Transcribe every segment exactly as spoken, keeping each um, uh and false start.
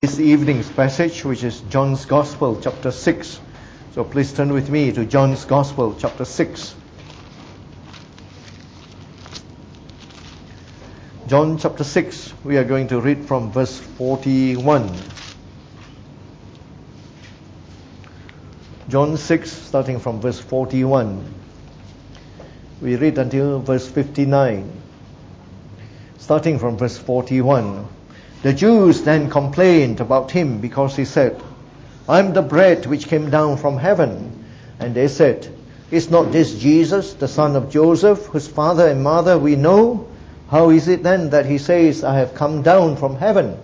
This evening's passage, which is John's Gospel, chapter six. So please turn with me to John's Gospel, chapter six. John chapter six, we are going to read from verse forty-one. John six, starting from verse forty-one. We read until verse fifty-nine. Starting from verse forty-one. The Jews then complained about him because he said, I am the bread which came down from heaven. And they said, Is not this Jesus, the son of Joseph, whose father and mother we know? How is it then that he says, I have come down from heaven?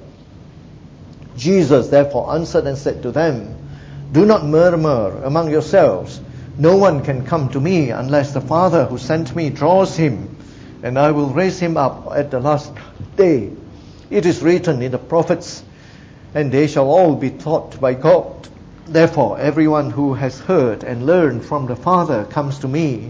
Jesus therefore answered and said to them, Do not murmur among yourselves. No one can come to me unless the Father who sent me draws him, and I will raise him up at the last day. It is written in the prophets, and they shall all be taught by God. Therefore, everyone who has heard and learned from the Father comes to me.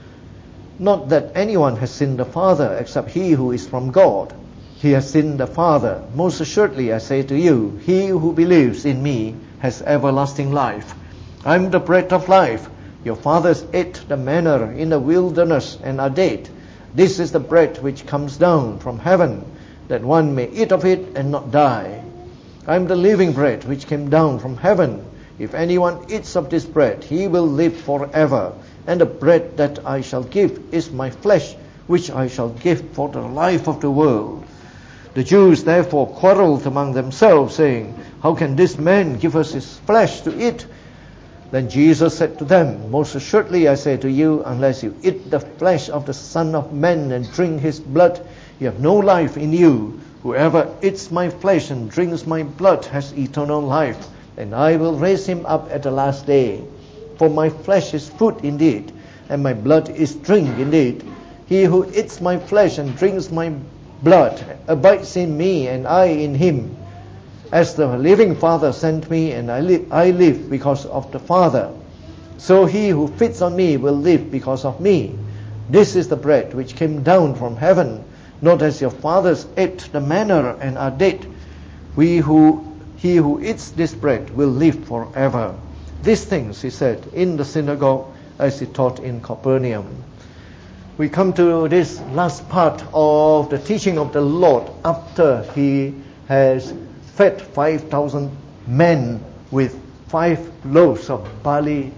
Not that anyone has seen the Father except he who is from God. He has seen the Father. Most assuredly, I say to you, he who believes in me has everlasting life. I am the bread of life. Your fathers ate the manna in the wilderness and are dead. This is the bread which comes down from heaven, that one may eat of it and not die. I am the living bread which came down from heaven. If anyone eats of this bread, he will live forever. And the bread that I shall give is my flesh, which I shall give for the life of the world. The Jews therefore quarreled among themselves, saying, How can this man give us his flesh to eat? Then Jesus said to them, Most assuredly I say to you, unless you eat the flesh of the Son of Man and drink his blood, you have no life in you. Whoever eats my flesh and drinks my blood has eternal life, and I will raise him up at the last day. For my flesh is food indeed, and my blood is drink indeed. He who eats my flesh and drinks my blood abides in me, and I in him. As the living Father sent me, and I live, I live because of the Father. So he who feeds on me will live because of me. This is the bread which came down from heaven, not as your fathers ate the manna and are dead. We who, he who eats this bread will live forever. These things he said in the synagogue as he taught in Capernaum. We come to this last part of the teaching of the Lord after he has fed five thousand men with five loaves of barley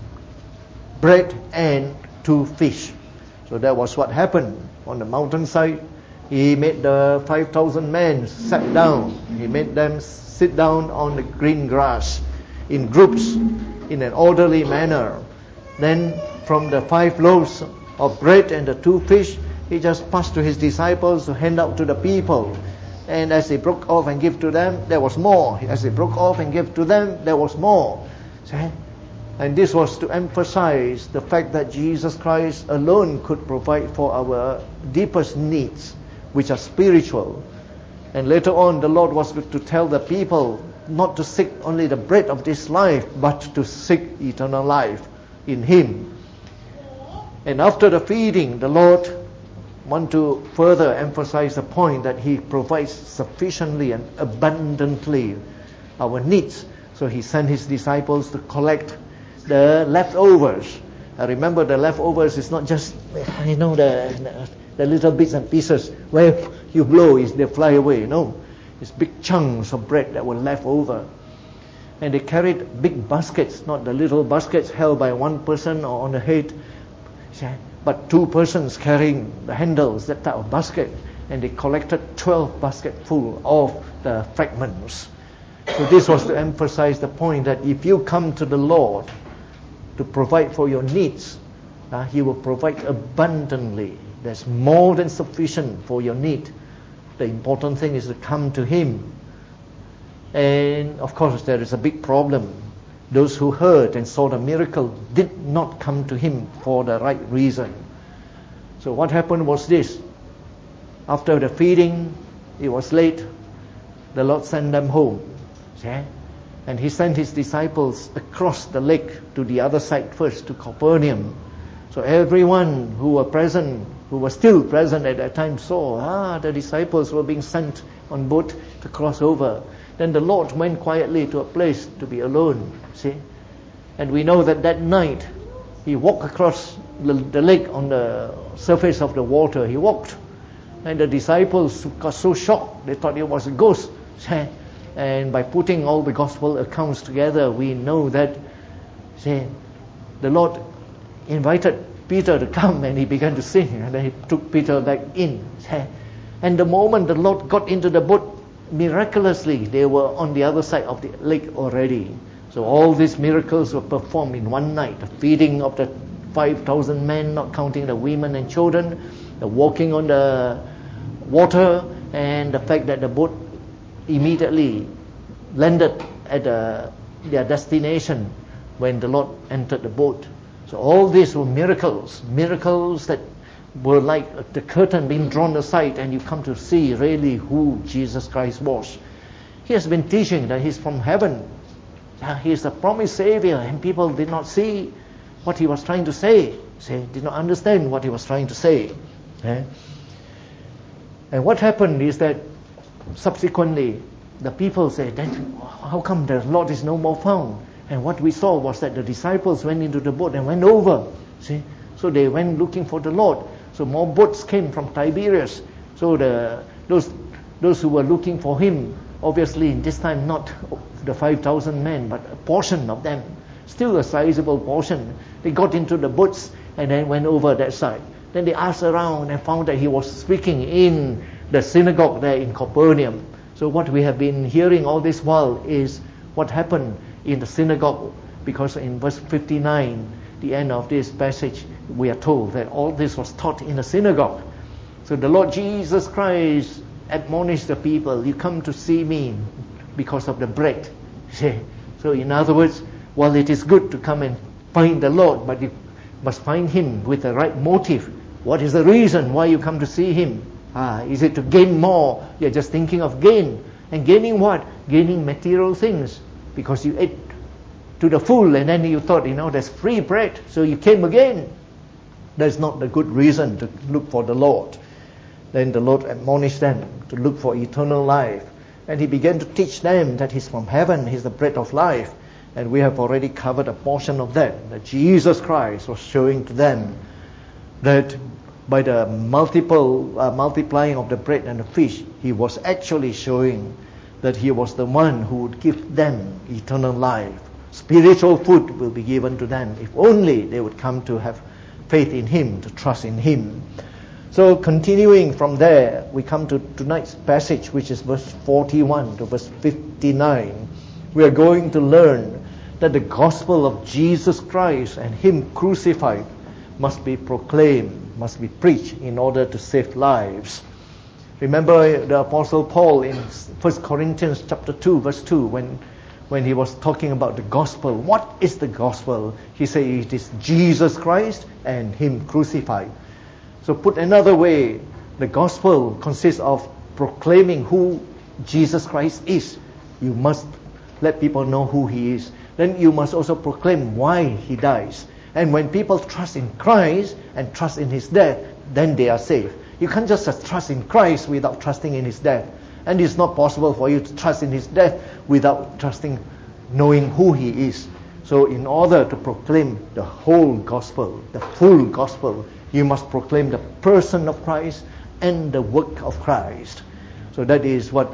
bread and two fish. So that was what happened on the mountainside. He made the five thousand men sit down. He made them sit down on the green grass in groups in an orderly manner. Then from the five loaves of bread and the two fish, he just passed to his disciples to hand out to the people. And as they broke off and gave to them, there was more. As they broke off and gave to them, there was more. And this was to emphasize the fact that Jesus Christ alone could provide for our deepest needs, which are spiritual. And later on, the Lord was to tell the people not to seek only the bread of this life, but to seek eternal life in Him. And after the feeding, the Lord want to further emphasize the point that He provides sufficiently and abundantly our needs. So He sent His disciples to collect the leftovers. I remember the leftovers is not just, you know, the, the little bits and pieces where you blow is they fly away. No, it's big chunks of bread that were left over. And they carried big baskets, not the little baskets held by one person or on the head, but two persons carrying the handles, that type of basket. And they collected twelve baskets full of the fragments. So this was to emphasize the point that if you come to the Lord to provide for your needs, uh, He will provide abundantly. There's more than sufficient for your need. The important thing is to come to Him. And of course there is a big problem. Those who heard and saw the miracle did not come to Him for the right reason. So what happened was this. After the feeding, it was late. The Lord sent them home. And He sent His disciples across the lake to the other side first, to Capernaum. So everyone who were present, who was still present at that time, saw, ah, the disciples were being sent on boat to cross over. Then the Lord went quietly to a place to be alone, see. And we know that that night, he walked across the, the lake on the surface of the water. He walked. And the disciples got so shocked, they thought it was a ghost. And by putting all the gospel accounts together, we know that, see, the Lord invited Peter to come, and he began to sing, and then he took Peter back in. And the moment the Lord got into the boat, miraculously they were on the other side of the lake already. So all these miracles were performed in one night. The feeding of the five thousand men, not counting the women and children, the walking on the water, and the fact that the boat immediately landed at the, their destination when the Lord entered the boat. So all these were miracles, miracles that were like the curtain being drawn aside, and you come to see really who Jesus Christ was. He has been teaching that he's from heaven. He is the promised Savior, and people did not see what he was trying to say. Say, did not understand what he was trying to say. Eh? And what happened is that subsequently the people said, then how come the Lord is no more found? And what we saw was that the disciples went into the boat and went over. See, so they went looking for the Lord. So more boats came from Tiberias. So the those those who were looking for him, obviously this time not the five thousand men, but a portion of them, still a sizable portion. They got into the boats and then went over that side. Then they asked around and found that he was speaking in the synagogue there in Capernaum. So what we have been hearing all this while is what happened in the synagogue, because in verse fifty-nine, the end of this passage, we are told that all this was taught in the synagogue. So the Lord Jesus Christ admonished the people, you come to see me because of the bread. So in other words, while it is good to come and find the Lord, but you must find him with the right motive. What is the reason why you come to see him? Ah, is it to gain more? You're just thinking of gain. And gaining what? Gaining material things. Because you ate to the full and then you thought, you know, there's free bread, so you came again. That's not the good reason to look for the Lord. Then the Lord admonished them to look for eternal life. And he began to teach them that he's from heaven, he's the bread of life. And we have already covered a portion of that. That Jesus Christ was showing to them that by the multiple uh, multiplying of the bread and the fish, he was actually showing that he was the one who would give them eternal life. Spiritual food will be given to them if only they would come to have faith in him, to trust in him. So continuing from there, we come to tonight's passage, which is verse forty-one to verse fifty-nine. We are going to learn that the gospel of Jesus Christ and him crucified must be proclaimed, must be preached in order to save lives. Remember the Apostle Paul in First Corinthians chapter two, verse two, when when he was talking about the gospel. What is the gospel? He said it is Jesus Christ and him crucified. So put another way, the gospel consists of proclaiming who Jesus Christ is. You must let people know who he is. Then you must also proclaim why he dies. And when people trust in Christ and trust in his death, then they are saved. You can't just trust in Christ without trusting in his death. And it's not possible for you to trust in his death without trusting, knowing who he is. So in order to proclaim the whole gospel, the full gospel, you must proclaim the person of Christ and the work of Christ. So that is what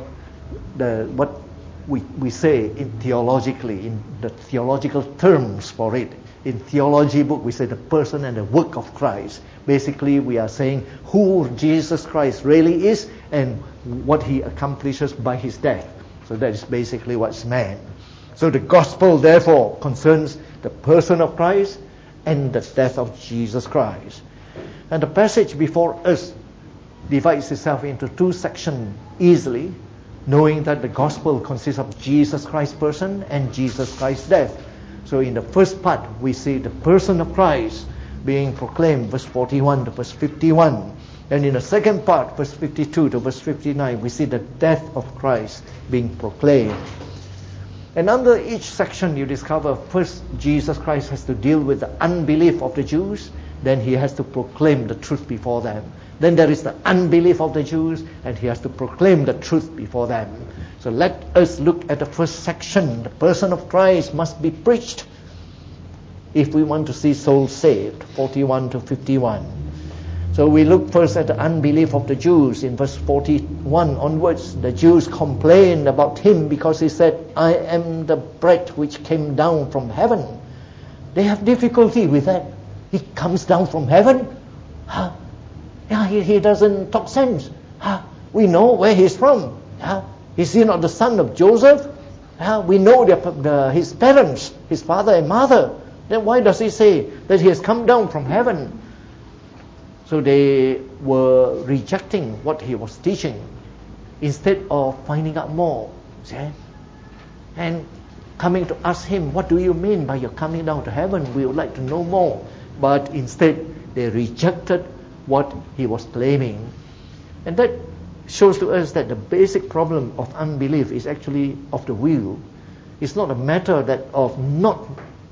the what we we say in theologically, in the theological terms for it. In theology book, we say the person and the work of Christ. Basically, we are saying who Jesus Christ really is and what he accomplishes by his death. So that is basically what's meant. So the gospel, therefore, concerns the person of Christ and the death of Jesus Christ. And the passage before us divides itself into two sections easily, knowing that the gospel consists of Jesus Christ's person and Jesus Christ's death. So in the first part, we see the person of Christ being proclaimed, verse forty-one to verse fifty-one. And in the second part, verse fifty-two to verse fifty-nine, we see the death of Christ being proclaimed. And under each section you discover, first Jesus Christ has to deal with the unbelief of the Jews, then he has to proclaim the truth before them. Then there is the unbelief of the Jews, and he has to proclaim the truth before them. So let us look at the first section. The person of Christ must be preached if we want to see souls saved, forty-one to fifty-one. So we look first at the unbelief of the Jews in verse forty-one onwards. The Jews complained about him because he said, I am the bread which came down from heaven. They have difficulty with that. He comes down from heaven? Huh? Yeah, he, he doesn't talk sense. Huh? We know where he's from. Huh? Is he not the son of Joseph? Huh? We know the, the, his parents, his father and mother. Then why does he say that he has come down from heaven? So they were rejecting what he was teaching instead of finding out more. See? And coming to ask him, what do you mean by your coming down to heaven? We would like to know more. But instead, they rejected what he was claiming. And that shows to us that the basic problem of unbelief is actually of the will. It's not a matter that of not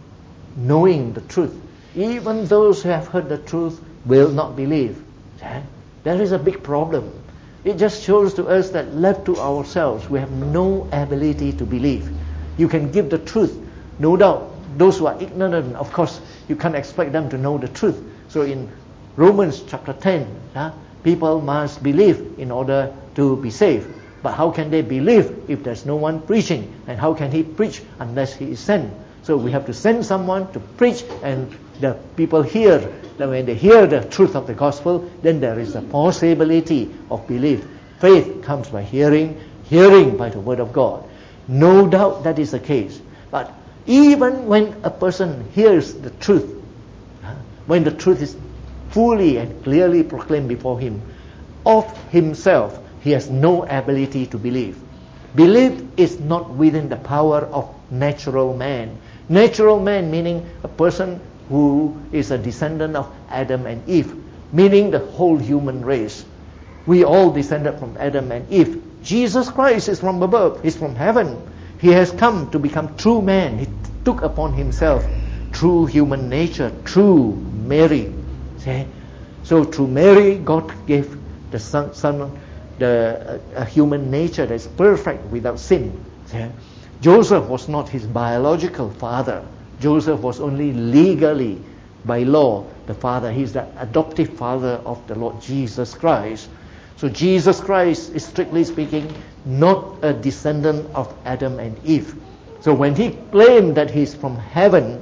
knowing the truth. Even those who have heard the truth will not believe. There is a big problem. It just shows to us that left to ourselves, we have no ability to believe. You can give the truth, no doubt. Those who are ignorant, of course, you can't expect them to know the truth. So in Romans chapter ten, uh, people must believe in order to be saved. But how can they believe if there's no one preaching? And how can he preach unless he is sent? So we have to send someone to preach, and the people hear. That when they hear the truth of the gospel, then there is a possibility of belief. Faith comes by hearing, hearing by the word of God. No doubt that is the case. But even when a person hears the truth, when the truth is fully and clearly proclaimed before him, of himself, he has no ability to believe. Belief is not within the power of natural man. Natural man meaning a person who is a descendant of Adam and Eve, meaning the whole human race. We all descended from Adam and Eve. Jesus Christ is from above. He's from heaven. He has come to become true man. He took upon himself true human nature, true Mary. See? So through Mary, God gave the son, son the uh, a human nature that is perfect without sin. See? Joseph was not his biological father. Joseph was only legally, by law, the father. He's the adoptive father of the Lord Jesus Christ. So Jesus Christ is, strictly speaking, not a descendant of Adam and Eve. So when he claimed that he's from heaven,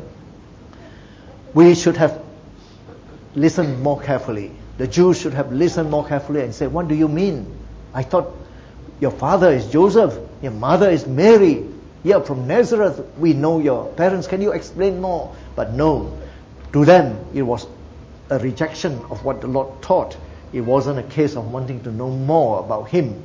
we should have listened more carefully. The Jews should have listened more carefully and said, what do you mean? I thought your father is Joseph, your mother is Mary. You're from Nazareth. We know your parents. Can you explain more? But no. To them, it was a rejection of what the Lord taught. It wasn't a case of wanting to know more about him.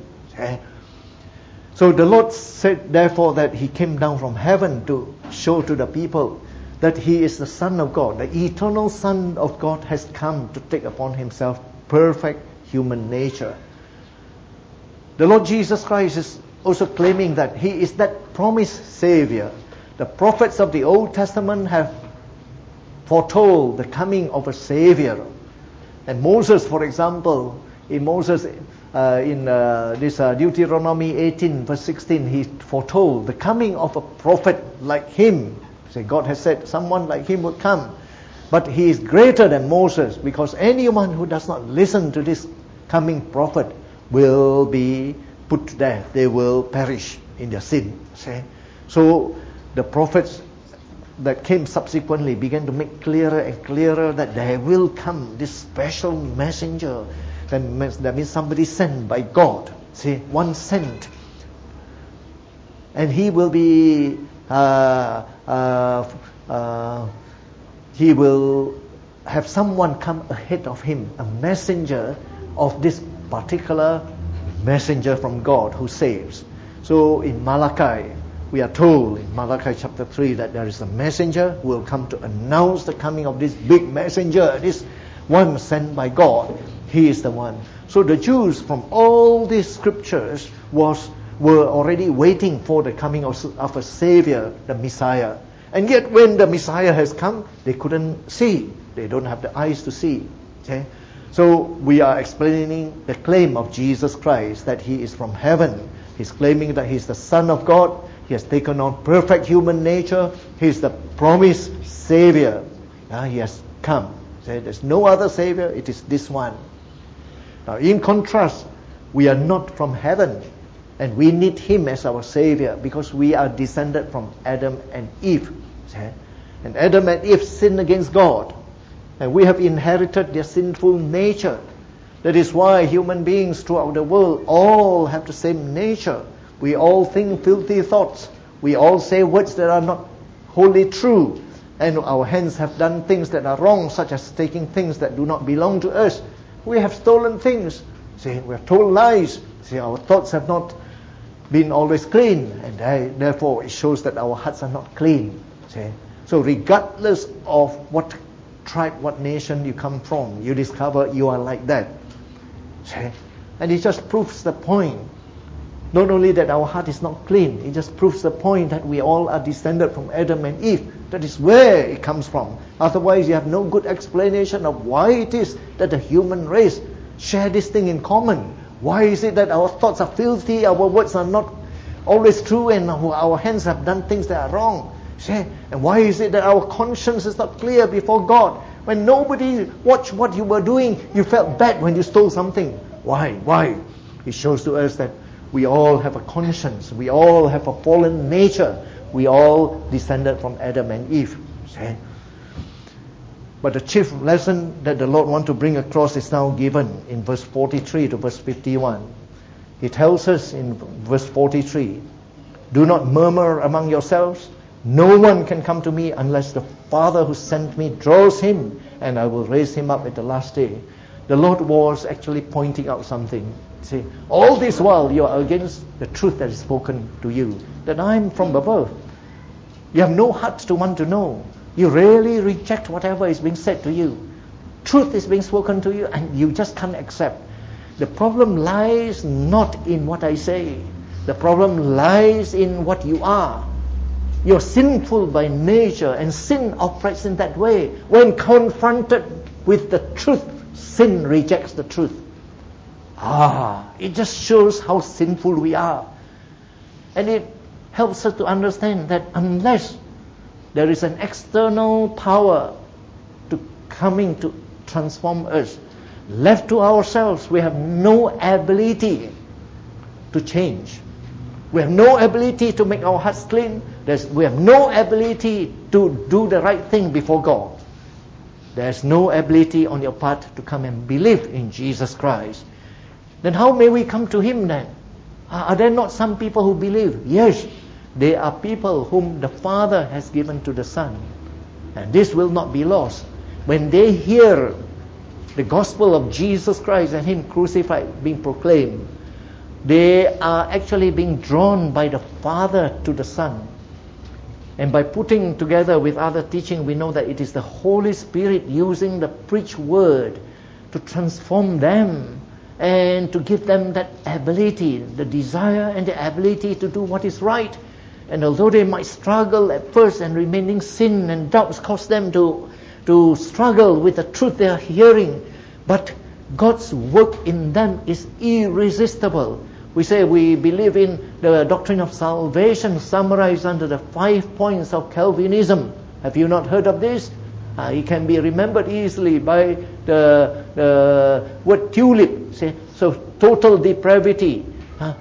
So the Lord said, therefore, that he came down from heaven to show to the people that he is the Son of God. The eternal Son of God has come to take upon himself perfect human nature. The Lord Jesus Christ is also claiming that he is that promised Savior. The prophets of the Old Testament have foretold the coming of a Savior. And Moses, for example, in Moses, uh, in uh, this uh, Deuteronomy eighteen, verse sixteen, he foretold the coming of a prophet like him. So God has said someone like him would come. But he is greater than Moses, because anyone who does not listen to this coming prophet will be put to death. They will perish in their sin. See? So the prophets that came subsequently began to make clearer and clearer that there will come this special messenger. That means, that means somebody sent by God. See, one sent. And he will be, uh, uh, uh, he will have someone come ahead of him, a messenger of this particular messenger from God who saves. So in Malachi, we are told in Malachi chapter three that there is a messenger who will come to announce the coming of this big messenger, this one sent by God. He is the one. So the Jews from all these scriptures was were already waiting for the coming of, of a Savior, the Messiah. And yet when the Messiah has come, they couldn't see. They don't have the eyes to see. Okay? So we are explaining the claim of Jesus Christ that he is from heaven. He's claiming that he's the Son of God. He has taken on perfect human nature. He's the promised Savior. Uh, he has come. So there's no other Savior. It is this one. Now, in contrast, we are not from heaven, and we need him as our Savior because we are descended from Adam and Eve. And Adam and Eve sinned against God, and we have inherited their sinful nature. That is why human beings throughout the world all have the same nature. We all think filthy thoughts. We all say words that are not wholly true. And our hands have done things that are wrong, such as taking things that do not belong to us. We have stolen things. See, we have told lies. See, our thoughts have not been always clean, and therefore it shows that our hearts are not clean. See? So regardless of what tribe, what nation you come from, you discover you are like that. See? And it just proves the point. Not only that our heart is not clean, it just proves the point that we all are descended from Adam and Eve. That is where it comes from. Otherwise, you have no good explanation of why it is that the human race share this thing in common. Why is it that our thoughts are filthy, our words are not always true, and our hands have done things that are wrong? See? And why is it that our conscience is not clear before God? When nobody watched what you were doing, you felt bad when you stole something. Why? Why? It shows to us that we all have a conscience. We all have a fallen nature. We all descended from Adam and Eve. See? But the chief lesson that the Lord wants to bring across is now given in verse forty-three to verse fifty-one. He tells us in verse forty-three, "Do not murmur among yourselves. No one can come to me unless the Father who sent me draws him, and I will raise him up at the last day." The Lord was actually pointing out something. See, all this while you are against the truth that is spoken to you, that I am from above. You have no heart to want to know. You really reject whatever is being said to you. Truth is being spoken to you and you just can't accept. The problem lies not in what I say. The problem lies in what you are. You're sinful by nature, and sin operates in that way. When confronted with the truth, sin rejects the truth. Ah, it just shows how sinful we are. And it helps us to understand that unless there is an external power to coming to transform us, left to ourselves, we have no ability to change. We have no ability to make our hearts clean. There's, we have no ability to do the right thing before God. There's no ability on your part to come and believe in Jesus Christ. Then how may we come to him then? Are there not some people who believe? Yes, they are people whom the Father has given to the Son. And this will not be lost. When they hear the gospel of Jesus Christ and him crucified being proclaimed, they are actually being drawn by the Father to the Son. And by putting together with other teaching, we know that it is the Holy Spirit using the preached word to transform them and to give them that ability, the desire and the ability to do what is right. And although they might struggle at first, and remaining sin and doubts cause them to, to struggle with the truth they are hearing, but God's work in them is irresistible. We say we believe in the doctrine of salvation summarized under the five points of Calvinism. Have you not heard of this? Uh, it can be remembered easily by the, the word tulip. Say, so total depravity, uh,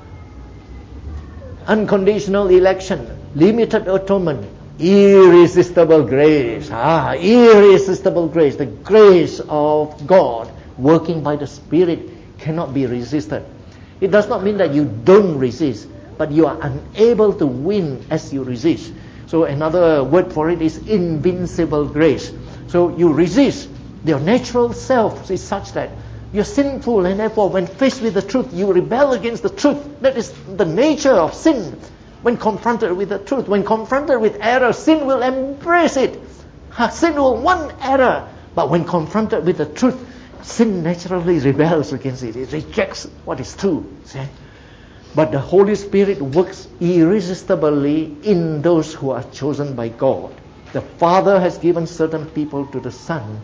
unconditional election, limited atonement, irresistible grace. Ah, irresistible grace. The grace of God working by the Spirit cannot be resisted. It does not mean that you don't resist, but you are unable to win as you resist. So another word for it is invincible grace. So you resist. Your natural self is such that you're sinful, and therefore when faced with the truth, you rebel against the truth. That is the nature of sin. When confronted with the truth, when confronted with error, sin will embrace it. Sin will want error. But when confronted with the truth, sin naturally rebels against it. It rejects what is true. See? But the Holy Spirit works irresistibly in those who are chosen by God. The Father has given certain people to the Son,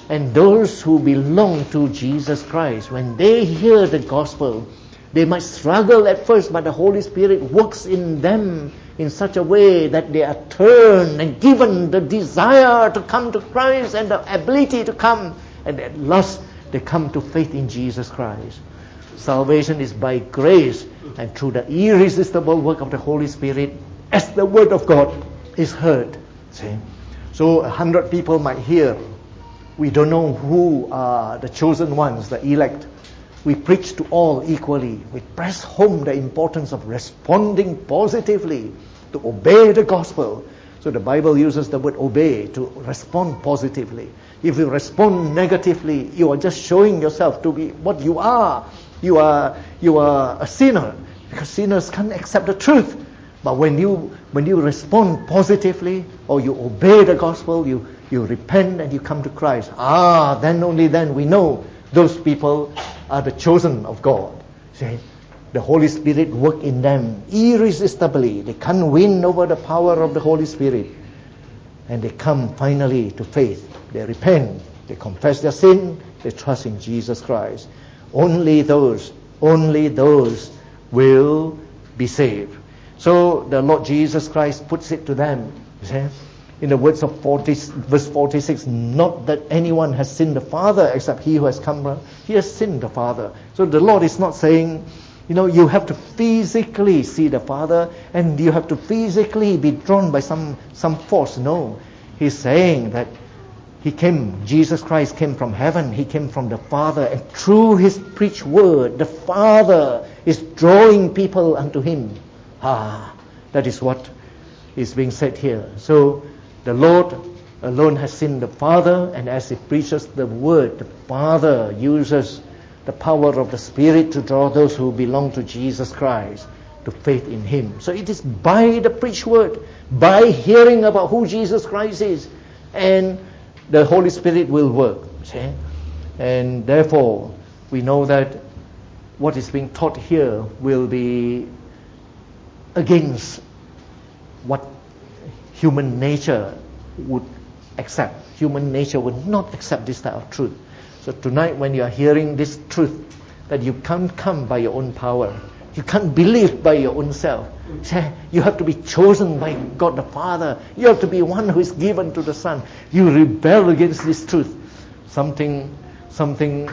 And those who belong to Jesus Christ, when they hear the gospel, they might struggle at first, but the Holy Spirit works in them in such a way that they are turned and given the desire to come to Christ and the ability to come. And at last, they come to faith in Jesus Christ. Salvation is by grace and through the irresistible work of the Holy Spirit as the word of God is heard. See? So a hundred people might hear. We don't know who are the chosen ones, the elect. We preach to all equally. We press home the importance of responding positively, to obey the gospel. So the Bible uses the word obey, to respond positively. If you respond negatively, you are just showing yourself to be what you are. You are you are a sinner, because sinners can't accept the truth. But when you when you respond positively, or you obey the gospel, you, you repent and you come to Christ, ah, then only then we know those people are the chosen of God. See? The Holy Spirit work in them irresistibly. They can't win over the power of the Holy Spirit. And they come finally to faith. They repent. They confess their sin. They trust in Jesus Christ. Only those, only those will be saved. So the Lord Jesus Christ puts it to them. See? In the words of forty, verse forty-six, not that anyone has seen the Father except he who has come. He has seen the Father. So the Lord is not saying, you know, you have to physically see the Father and you have to physically be drawn by some, some force. No. He's saying that He came, Jesus Christ came from heaven. He came from the Father. And through His preached word, the Father is drawing people unto Him. Ah, that is what is being said here. So the Lord alone has seen the Father, and as He preaches the word, the Father uses the power of the Spirit to draw those who belong to Jesus Christ to faith in Him. So it is by the preached word, by hearing about who Jesus Christ is, and the Holy Spirit will work. See? And therefore, we know that what is being taught here will be against what human nature would accept. Human nature would not accept this type of truth. So tonight when you are hearing this truth, that you can't come by your own power, you can't believe by your own self. You have to be chosen by God the Father. You have to be one who is given to the Son. You rebel against this truth. Something, something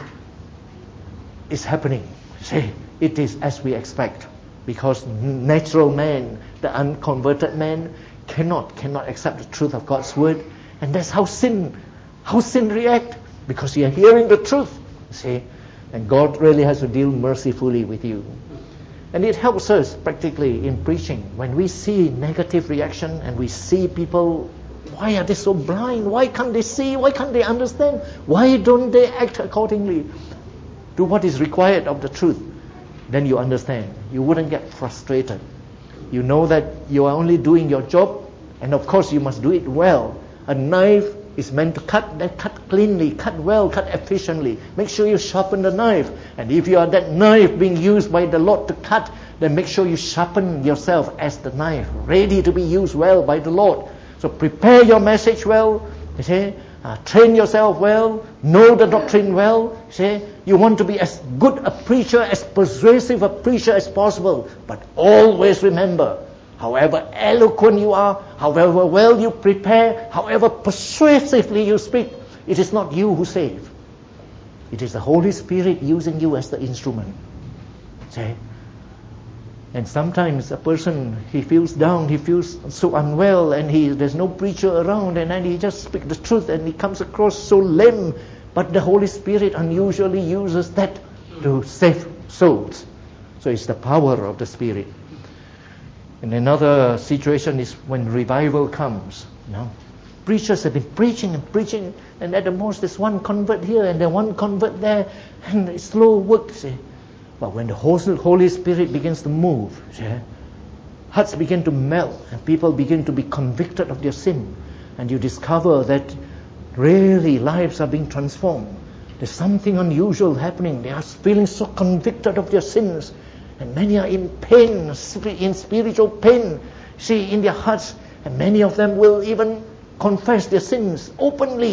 is happening. See, it is as we expect. Because natural man, the unconverted man, cannot, cannot accept the truth of God's word. And that's how sin, how sin react. Because you are hearing the truth. See, and God really has to deal mercifully with you. And it helps us practically in preaching. When we see negative reaction and we see people, why are they so blind? Why can't they see? Why can't they understand? Why don't they act accordingly to what is required of the truth? Then you understand. You wouldn't get frustrated. You know that you are only doing your job, and of course you must do it well. A knife is meant to cut, then cut cleanly, cut well, cut efficiently. Make sure you sharpen the knife. And if you are that knife being used by the Lord to cut, then make sure you sharpen yourself as the knife, ready to be used well by the Lord. So prepare your message well, you see, uh, train yourself well, know the doctrine well. See, you want to be as good a preacher, as persuasive a preacher as possible. But always remember, however eloquent you are, however well you prepare, however persuasively you speak, it is not you who save. It is the Holy Spirit using you as the instrument. See? And sometimes a person, he feels down, he feels so unwell, and he there's no preacher around, and then he just speaks the truth, and he comes across so lame. But the Holy Spirit unusually uses that to save souls. So it's the power of the Spirit. And another situation is when revival comes. You know, preachers have been preaching and preaching, and at the most there's one convert here and then one convert there, and it's slow work. See? But when the Holy Spirit begins to move, see, hearts begin to melt, and people begin to be convicted of their sin, and you discover that really lives are being transformed. There's something unusual happening. They are feeling so convicted of their sins. And many are in pain, in spiritual pain, see, in their hearts. And many of them will even confess their sins openly.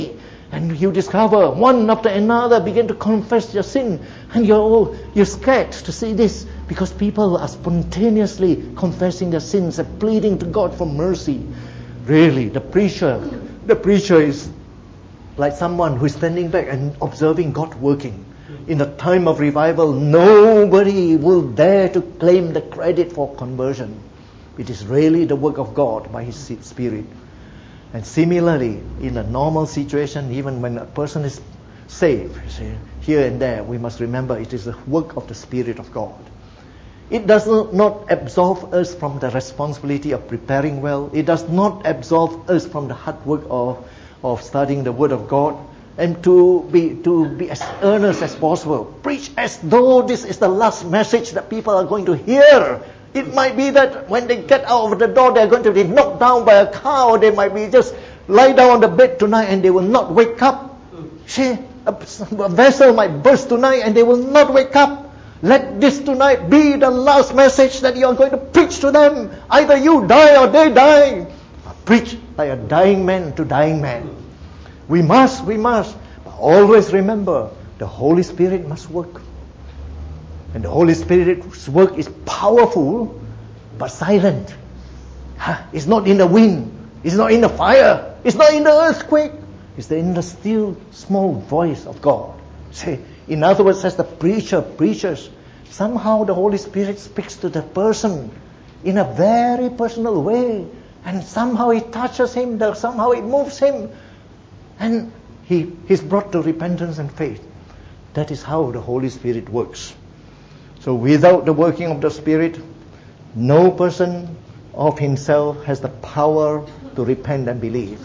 And you discover one after another begin to confess your sin. And you're all, you're scared to see this because people are spontaneously confessing their sins and pleading to God for mercy. Really, the preacher, the preacher is like someone who is standing back and observing God working. In a time of revival, nobody will dare to claim the credit for conversion. It is really the work of God by His Spirit. And similarly, in a normal situation, even when a person is saved, you see, here and there, we must remember it is the work of the Spirit of God. It does not absolve us from the responsibility of preparing well. It does not absolve us from the hard work of, of studying the Word of God. And to be to be as earnest as possible. Preach as though this is the last message that people are going to hear. It might be that when they get out of the door, they're going to be knocked down by a car, or they might be just lie down on the bed tonight and they will not wake up. See, a, a vessel might burst tonight and they will not wake up. Let this tonight be the last message that you are going to preach to them. Either you die or they die. Preach like a dying man to dying man. We must, we must. But always remember, the Holy Spirit must work. And the Holy Spirit's work is powerful, but silent. It's not in the wind. It's not in the fire. It's not in the earthquake. It's in the still, small voice of God. See, in other words, as the preacher preaches, somehow the Holy Spirit speaks to the person in a very personal way. And somehow it touches him, somehow it moves him. And he is brought to repentance and faith. That is how the Holy Spirit works. So without the working of the Spirit, no person of himself has the power to repent and believe.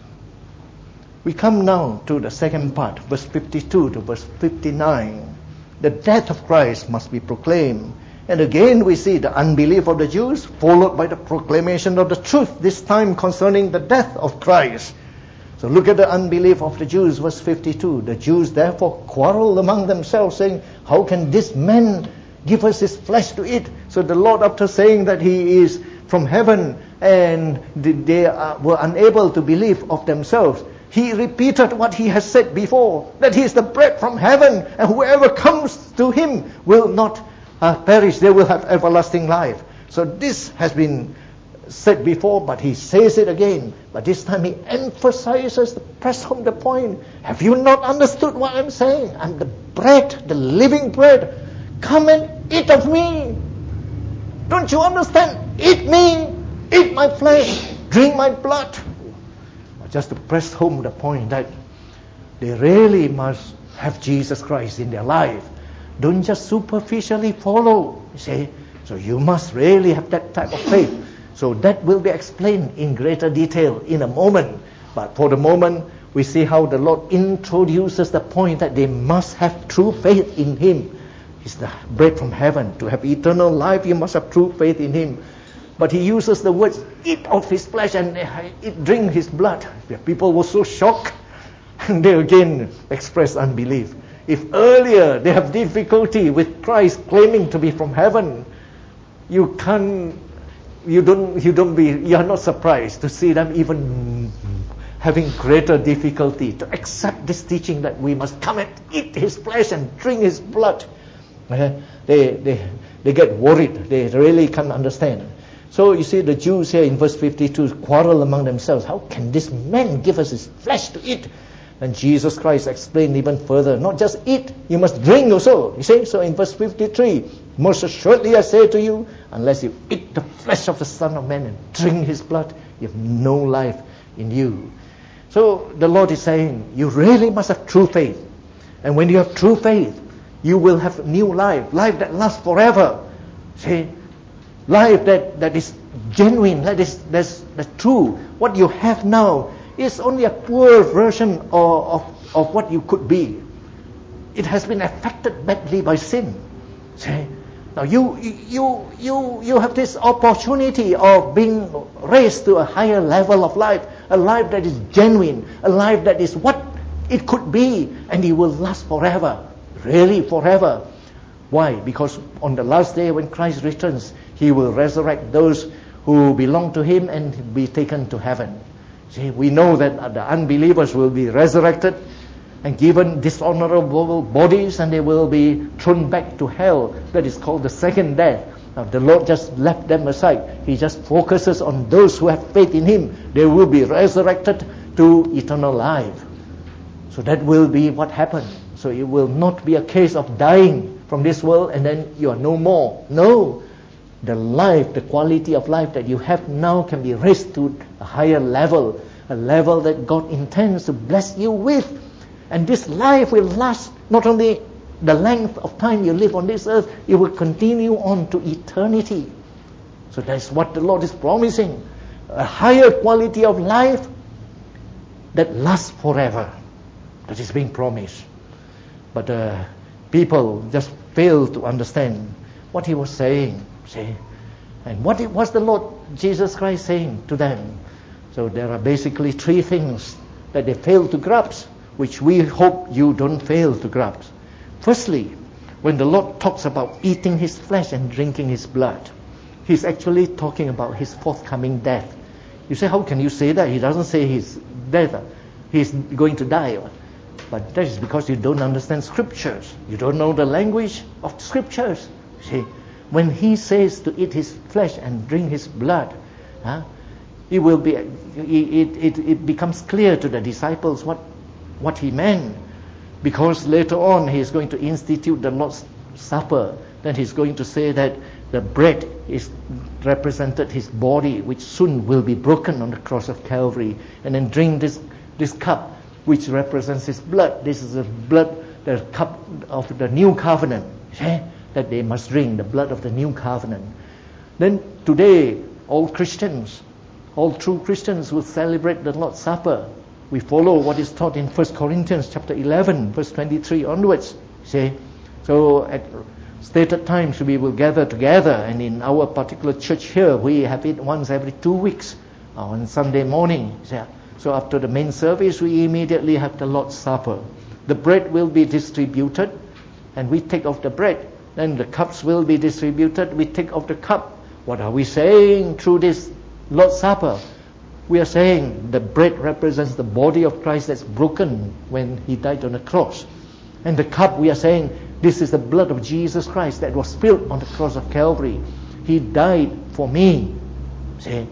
We come now to the second part, verse fifty-two to verse fifty-nine. The death of Christ must be proclaimed. And again we see the unbelief of the Jews followed by the proclamation of the truth, this time concerning the death of Christ. So look at the unbelief of the Jews, verse fifty-two. The Jews therefore quarreled among themselves, saying, how can this man give us his flesh to eat? So the Lord, after saying that He is from heaven and they were unable to believe of themselves, He repeated what He has said before, that He is the bread from heaven, and whoever comes to Him will not uh, perish, they will have everlasting life. So this has been said before, but He says it again. But this time He emphasizes, press home the point. Have you not understood what I'm saying? I'm the bread, the living bread. Come and eat of me. Don't you understand? Eat me. Eat my flesh. Drink my blood. Just to press home the point that they really must have Jesus Christ in their life. Don't just superficially follow. You see? So you must really have that type of faith. So that will be explained in greater detail in a moment. But for the moment, we see how the Lord introduces the point that they must have true faith in Him. He's the bread from heaven. To have eternal life, you must have true faith in Him. But He uses the words, eat of His flesh and eat, drink His blood. People were so shocked. And they again express unbelief. If earlier they have difficulty with Christ claiming to be from heaven, you can't You don't, you don't be, you are not surprised to see them even having greater difficulty to accept this teaching that we must come and eat His flesh and drink His blood. Uh, they, they, they get worried. They really can't understand. So you see the Jews here in verse fifty-two quarrel among themselves. How can this man give us His flesh to eat? And Jesus Christ explained even further, not just eat, you must drink also. You see, so in verse fifty-three, most assuredly I say to you, unless you eat the flesh of the Son of Man and drink His blood, you have no life in you. So the Lord is saying, you really must have true faith. And when you have true faith, you will have new life, life that lasts forever. See, life that, that is genuine, that is that's, that's true. What you have now is only a poor version of, of, of what you could be. It has been affected badly by sin. See? Now you you you you have this opportunity of being raised to a higher level of life, a life that is genuine, a life that is what it could be, and it will last forever, really forever. Why? Because on the last day when Christ returns, He will resurrect those who belong to Him and be taken to heaven. See, we know that the unbelievers will be resurrected and given dishonorable bodies, and they will be thrown back to hell. That is called the second death. Now, the Lord just left them aside. He just focuses on those who have faith in Him. They will be resurrected to eternal life. So that will be what happened. So it will not be a case of dying from this world and then you are no more. No. The life, the quality of life that you have now can be raised to a higher level, a level that God intends to bless you with. And this life will last not only the length of time you live on this earth, it will continue on to eternity. So that's what the Lord is promising. A higher quality of life that lasts forever. That is being promised. But uh, people just fail to understand what He was saying. See? And what was the Lord Jesus Christ saying to them? So there are basically three things that they fail to grasp, which we hope you don't fail to grasp. Firstly, when the Lord talks about eating His flesh and drinking His blood, He's actually talking about His forthcoming death. You say, how can you say that? He doesn't say His death. He's going to die. But that is because you don't understand Scriptures. You don't know the language of Scriptures. See, when He says to eat His flesh and drink His blood, huh, it will be. It, it, it becomes clear to the disciples what what He meant, because later on He is going to institute the Lord's Supper. Then He's going to say that the bread is represented His body, which soon will be broken on the cross of Calvary, and then drink this this cup, which represents His blood. This is the blood, the cup of the new covenant, yeah, that they must drink, the blood of the new covenant. Then today, all Christians, all true Christians will celebrate the Lord's Supper. We follow what is taught in First Corinthians chapter eleven, verse twenty-three onwards. See? So at stated times we will gather together, and in our particular church here, we have it once every two weeks on Sunday morning. See? So after the main service, we immediately have the Lord's Supper. The bread will be distributed, and we take off the bread. Then the cups will be distributed, we take off the cup. What are we saying through this Lord's Supper? We are saying the bread represents the body of Christ that's broken when He died on the cross. And the cup, we are saying, this is the blood of Jesus Christ that was spilled on the cross of Calvary. He died for me. See?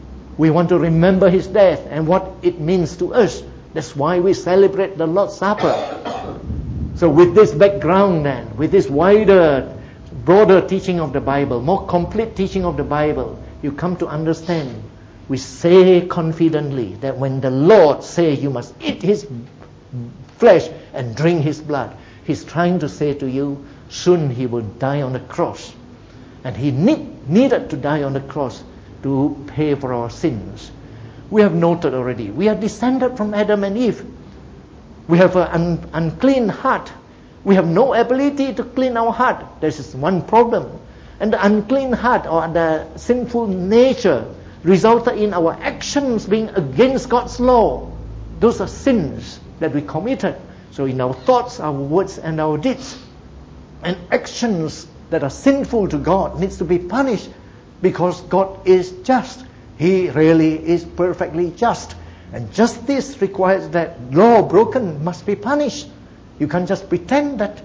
We want to remember His death and what it means to us. That's why we celebrate the Lord's Supper. So with this background then, with this wider, broader teaching of the Bible, more complete teaching of the Bible, you come to understand. We say confidently that when the Lord says you must eat His flesh and drink His blood, He's trying to say to you, soon He will die on the cross. And He need, needed to die on the cross to pay for our sins. We have noted already, we are descended from Adam and Eve. We have an un- unclean heart. We have no ability to clean our heart. This is one problem. And the unclean heart, or the sinful nature, resulted in our actions being against God's law. Those are sins that we committed. So in our thoughts, our words, and our deeds, and actions that are sinful to God needs to be punished, because God is just. He really is perfectly just. And justice requires that law broken must be punished. You can't just pretend that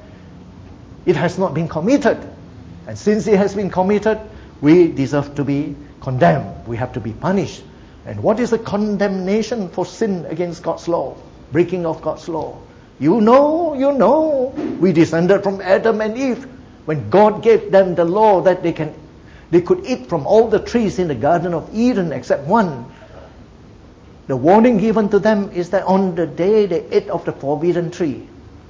it has not been committed. And since it has been committed, we deserve to be condemned. We have to be punished. And what is the condemnation for sin against God's law? Breaking of God's law. You know, you know. We descended from Adam and Eve. When God gave them the law that they can, they could eat from all the trees in the Garden of Eden except one. The warning given to them is that on the day they ate of the forbidden tree,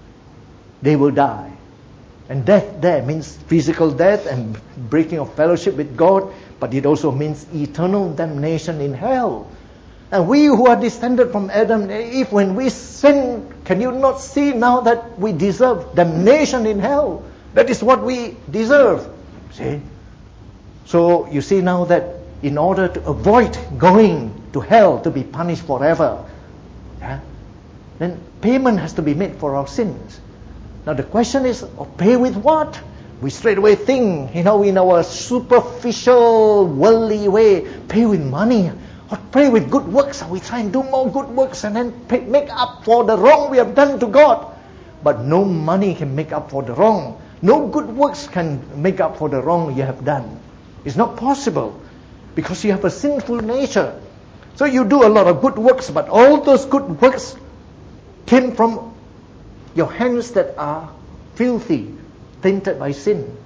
they will die. And death there means physical death and breaking of fellowship with God, but it also means eternal damnation in hell. And we who are descended from Adam and Eve, when we sin, can you not see now that we deserve damnation in hell? That is what we deserve. See? So you see now that in order to avoid going to hell to be punished forever, yeah, then payment has to be made for our sins. Now the question is, oh, pay with what? We straight away think, you know, in our superficial, worldly way, pay with money. Or pray with good works, and we try and do more good works and then pay, make up for the wrong we have done to God. But no money can make up for the wrong. No good works can make up for the wrong you have done. It's not possible, because you have a sinful nature. So you do a lot of good works, but all those good works came from your hands that are filthy, tainted by sin.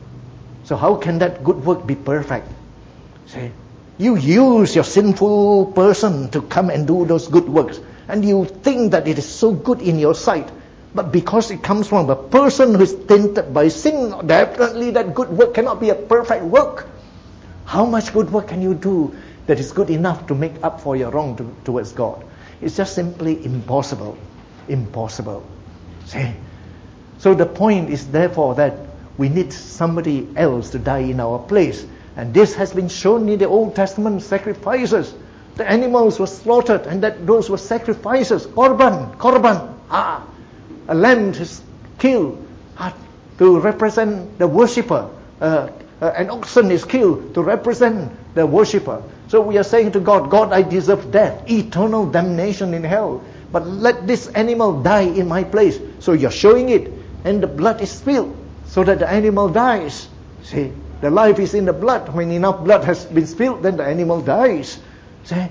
So how can that good work be perfect? See, you use your sinful person to come and do those good works, and you think that it is so good in your sight. But because it comes from a person who is tainted by sin, definitely that good work cannot be a perfect work. How much good work can you do that is good enough to make up for your wrong to, towards God? It's just simply impossible. Impossible. See? So the point is therefore that we need somebody else to die in our place. And this has been shown in the Old Testament sacrifices. The animals were slaughtered, and that those were sacrifices. Korban, korban. Ah, a lamb is killed ah, to represent the worshipper. Uh, uh, an oxen is killed to represent the worshipper. So we are saying to God, God, I deserve death, eternal damnation in hell. But let this animal die in my place. So you're showing it, and the blood is spilled so that the animal dies. See, the life is in the blood. When enough blood has been spilled, then the animal dies. See?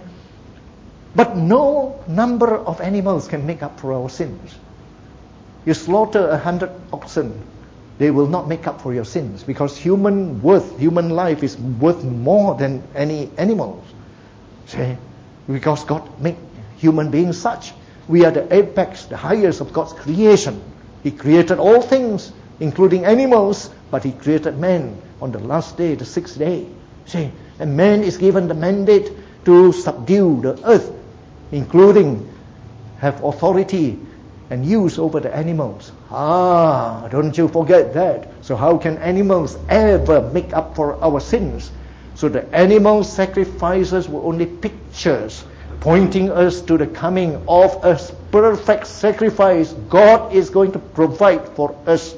But no number of animals can make up for our sins. You slaughter a hundred oxen, they will not make up for your sins, because human worth, human life is worth more than any animals. See? Because God made human beings such. We are the apex, the highest of God's creation. He created all things, including animals, but He created man on the last day, the sixth day. See? And man is given the mandate to subdue the earth, including have authority and use over the animals. Ah, don't you forget that. So how can animals ever make up for our sins? So the animal sacrifices were only pictures pointing us to the coming of a perfect sacrifice. God is going to provide for us.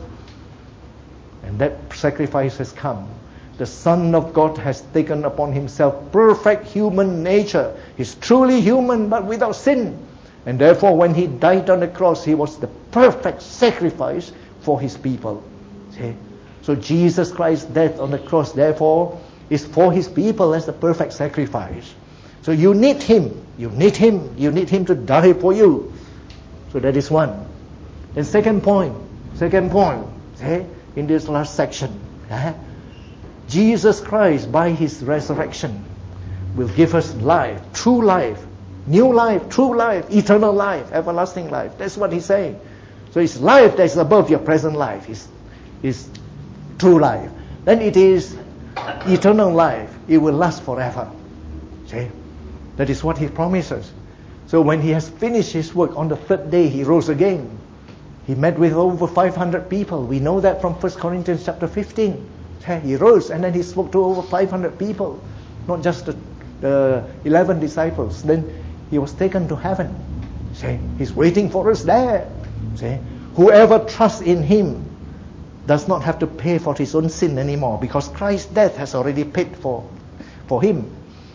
And that sacrifice has come. The Son of God has taken upon Himself perfect human nature. He's truly human but without sin. And therefore when He died on the cross, He was the perfect sacrifice for His people. See? So Jesus Christ's death on the cross, therefore, is for His people as the perfect sacrifice. So you need Him. You need Him. You need Him to die for you. So that is one. Then second point. Second point. See? In this last section. Eh? Jesus Christ, by His resurrection, will give us life. True life. New life, true life, eternal life, everlasting life. That's what He's saying. So it's life that is above your present life. It's, it's true life. Then it is eternal life. It will last forever. See? That is what He promises. So when He has finished His work, on the third day He rose again. He met with over five hundred people. We know that from First Corinthians chapter fifteen. He rose and then He spoke to over five hundred people. Not just the, the eleven disciples. Then He was taken to heaven. See, He's waiting for us there. See, whoever trusts in Him does not have to pay for his own sin anymore, because Christ's death has already paid for, for him.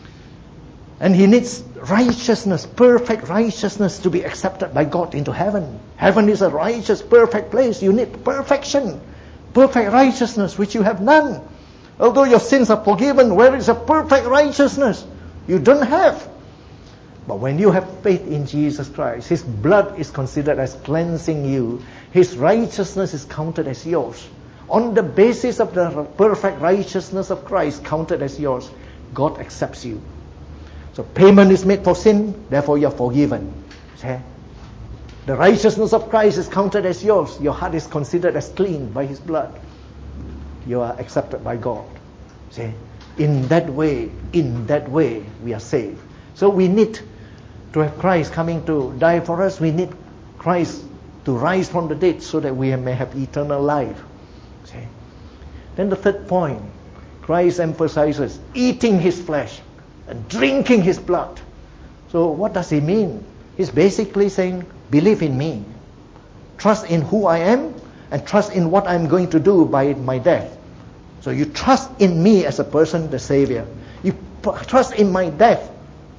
And he needs righteousness, perfect righteousness, to be accepted by God into heaven. Heaven is a righteous, perfect place. You need perfection, perfect righteousness, which you have none. Although your sins are forgiven, where is a perfect righteousness? You don't have. But when you have faith in Jesus Christ, His blood is considered as cleansing you. His righteousness is counted as yours. On the basis of the perfect righteousness of Christ counted as yours, God accepts you. So payment is made for sin, therefore you are forgiven. See? The righteousness of Christ is counted as yours. Your heart is considered as clean by His blood. You are accepted by God. See? In that way, in that way, we are saved. So we need to have Christ coming to die for us. We need Christ to rise from the dead so that we may have eternal life. See? Then the third point, Christ emphasizes eating His flesh and drinking His blood. So what does He mean? He's basically saying, believe in me. Trust in who I am and trust in what I'm going to do by my death. So you trust in me as a person, the Savior. You trust in my death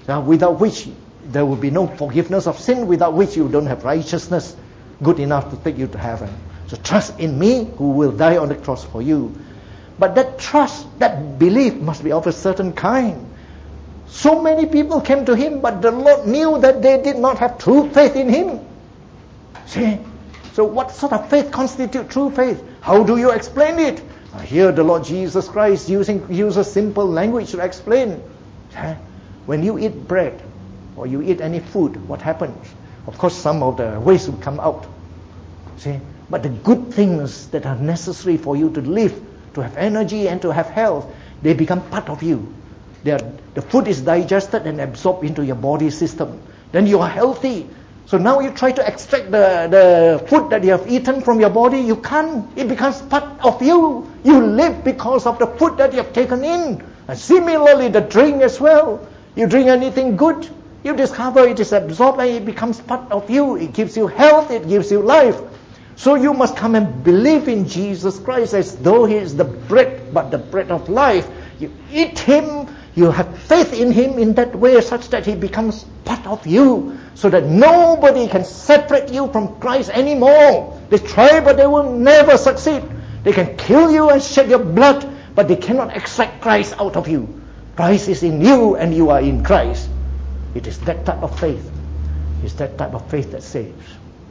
uh, without which there will be no forgiveness of sin, without which you don't have righteousness good enough to take you to heaven. So trust in me who will die on the cross for you. But that trust, that belief must be of a certain kind. So many people came to him, but the Lord knew that they did not have true faith in him. See? So what sort of faith constitutes true faith? How do you explain it? Here the Lord Jesus Christ using uses simple language to explain. When you eat bread or you eat any food, what happens? Of course, some of the waste will come out. See? But the good things that are necessary for you to live, to have energy and to have health, they become part of you. They are, the food is digested and absorbed into your body system. Then you are healthy. So now you try to extract the, the food that you have eaten from your body. You can't. It becomes part of you. You live because of the food that you have taken in. And similarly, the drink as well. You drink anything good, you discover it is absorbed and it becomes part of you. It gives you health, it gives you life. So you must come and believe in Jesus Christ as though he is the bread, but the bread of life. You eat him, you have faith in him in that way such that he becomes part of you, so that nobody can separate you from Christ anymore. They try, but they will never succeed. They can kill you and shed your blood, but they cannot extract Christ out of you. Christ is in you and you are in Christ. It is that type of faith. It's that type of faith that saves.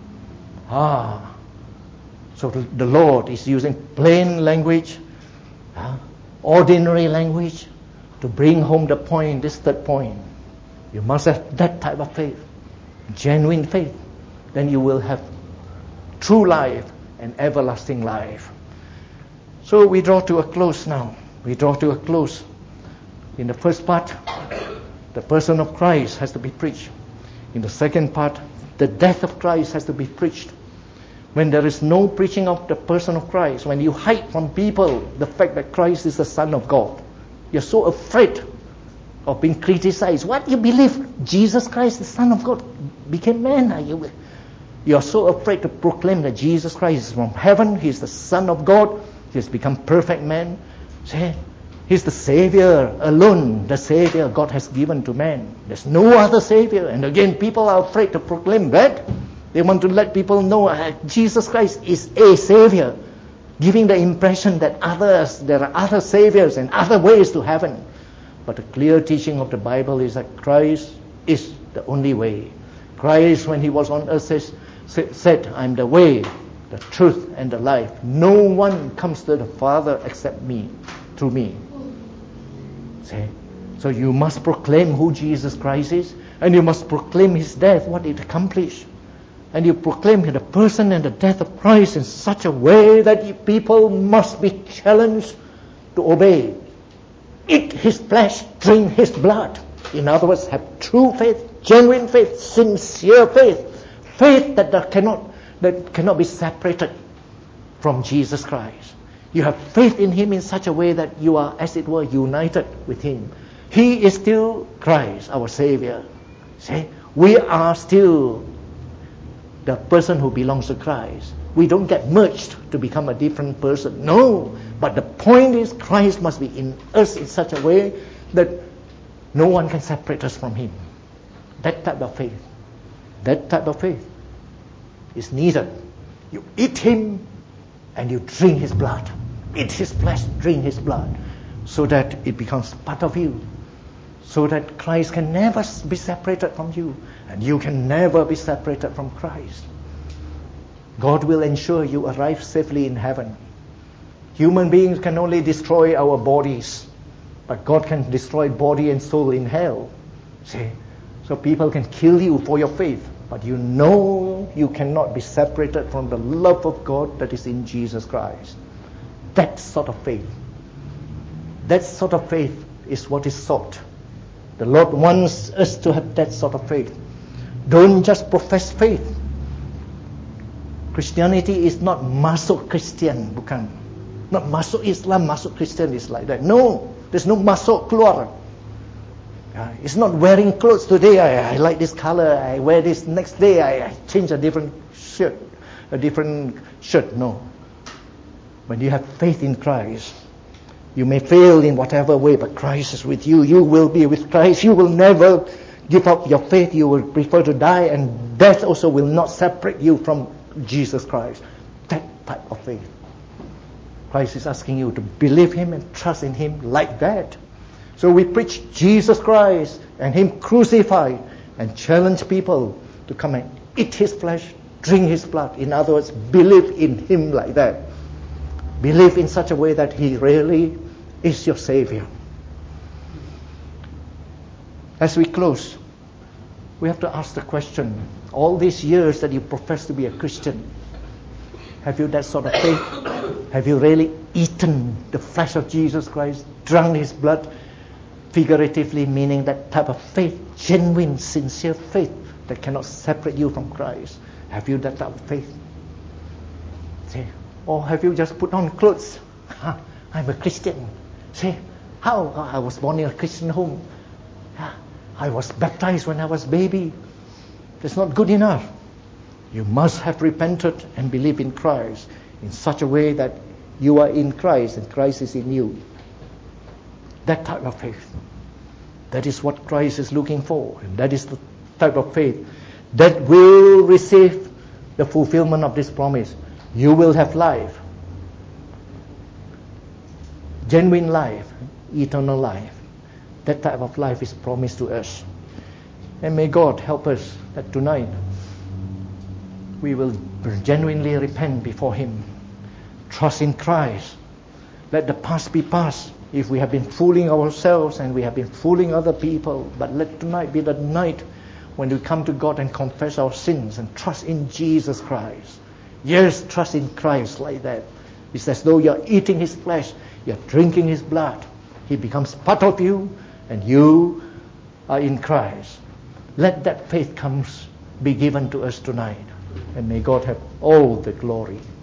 Ah. So the, the Lord is using plain language, uh, ordinary language, to bring home the point, this third point. You must have that type of faith, genuine faith. Then you will have true life and everlasting life. So we draw to a close now. We draw to a close. In the first part, the person of Christ has to be preached. In the second part, the death of Christ has to be preached. When there is no preaching of the person of Christ, when you hide from people the fact that Christ is the Son of God, you're so afraid of being criticized. What, you believe Jesus Christ, the Son of God, became man? Are you? You're so afraid to proclaim that Jesus Christ is from heaven, he's the Son of God, he has become perfect man. See? He's the Savior alone, the Savior God has given to man. There's no other Savior. And again, people are afraid to proclaim that. They want to let people know uh, Jesus Christ is a Savior, giving the impression that others, there are other Saviors and other ways to heaven. But the clear teaching of the Bible is that Christ is the only way. Christ, when he was on earth, says, said, I'm the way, the truth, and the life. No one comes to the Father except me, through me. See? So you must proclaim who Jesus Christ is, and you must proclaim his death, what it accomplished. And you proclaim the person and the death of Christ in such a way that people must be challenged to obey. Eat his flesh, drink his blood. In other words, have true faith, genuine faith, sincere faith, faith that, that cannot that cannot be separated from Jesus Christ. You have faith in him in such a way that you are, as it were, united with him. He is still Christ, our Savior. See? We are still the person who belongs to Christ. We don't get merged to become a different person. No. But the point is, Christ must be in us in such a way that no one can separate us from him. That type of faith. That type of faith is needed. You eat him and you drink his blood. Eat his flesh, drink his blood. So that it becomes part of you. So that Christ can never be separated from you. And you can never be separated from Christ. God will ensure you arrive safely in heaven. Human beings can only destroy our bodies. But God can destroy body and soul in hell. See? So people can kill you for your faith. But you know you cannot be separated from the love of God that is in Jesus Christ. That sort of faith. That sort of faith is what is sought. The Lord wants us to have that sort of faith. Don't just profess faith. Christianity is not masuk Christian, bukan. Not masuk Islam, masuk Christian is like that. No, there's no masuk keluar. Uh, it's not wearing clothes today. I, I like this color. I wear this. Next day I, I change a different shirt, a different shirt. No. When you have faith in Christ, You may fail in whatever way, but Christ is with you. You will be with Christ. You will never give up your faith. You will prefer to die, and death also will not separate you from Jesus Christ. That type of faith. Christ is asking you to believe Him and trust in Him like that. So we preach Jesus Christ and Him crucified and challenge people to come and eat His flesh, drink His blood. In other words, believe in Him like that. Believe in such a way that He really is your Savior. As we close, we have to ask the question, all these years that you profess to be a Christian, have you that sort of faith? Have you really eaten the flesh of Jesus Christ, drunk His blood? Figuratively meaning that type of faith, genuine, sincere faith that cannot separate you from Christ. Have you that type of faith? See? Or have you just put on clothes? I'm a Christian. See, how I was born in a Christian home. I was baptized when I was a baby. That's not good enough. You must have repented and believed in Christ in such a way that you are in Christ and Christ is in you. That type of faith. That is what Christ is looking for. And that is the type of faith that will receive the fulfillment of this promise. You will have life. Genuine life. Eternal life. That type of life is promised to us. And may God help us that tonight we will genuinely repent before Him. Trust in Christ. Let the past be past. If we have been fooling ourselves and we have been fooling other people, but let tonight be the night when we come to God and confess our sins and trust in Jesus Christ. Yes, trust in Christ like that. It's as though you're eating His flesh, you're drinking His blood. He becomes part of you and you are in Christ. Let that faith comes be given to us tonight. And may God have all the glory.